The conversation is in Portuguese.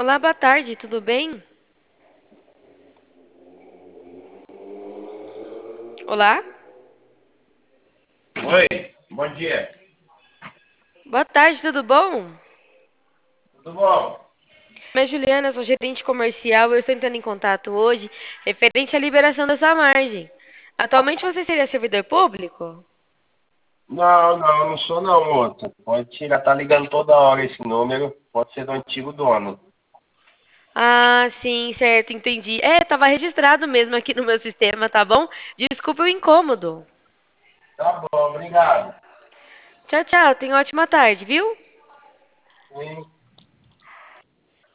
Olá, boa tarde, tudo bem? Olá? Oi, bom dia. Boa tarde, tudo bom? Tudo bom? Meu nome é Juliana, sou gerente comercial e eu estou entrando em contato hoje referente à liberação da sua margem. Atualmente você seria servidor público? Não sou não, moça. Pode tirar, tá ligando toda hora esse número. Pode ser do antigo dono. Ah, sim, certo, entendi. Estava registrado mesmo aqui no meu sistema, tá bom? Desculpe o incômodo. Tá bom, obrigado. Tchau, tchau, tenha uma ótima tarde, viu? Sim.